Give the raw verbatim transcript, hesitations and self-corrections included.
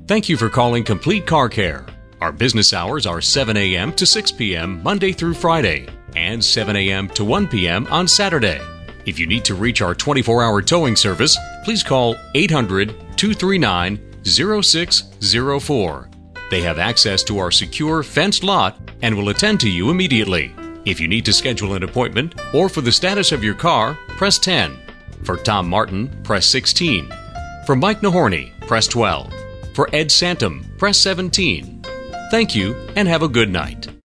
Thank you for calling Complete Car Care. Our business hours are seven a.m. to six p.m. Monday through Friday and seven a.m. to one p.m. on Saturday. If you need to reach our twenty-four hour towing service, please call eight hundred, two three nine, zero six zero four. They have access to our secure fenced lot and will attend to you immediately. If you need to schedule an appointment or for the status of your car, press ten. For Tom Martin, press sixteen. For Mike Nahorny, press twelve. For Ed Santum, press seventeen. Thank you and have a good night.